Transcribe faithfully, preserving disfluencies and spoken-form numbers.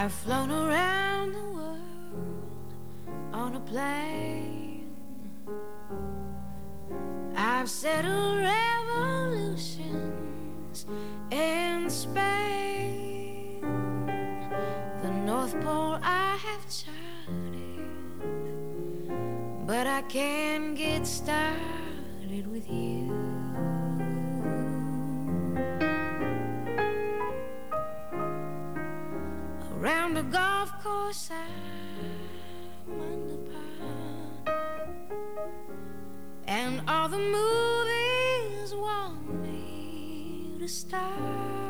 I've flown around the world on a plane. I've settled revolutions in Spain. The North Pole I have charted, but I can't get started with you. Around the golf course I'm under par, and all the movies want me to star.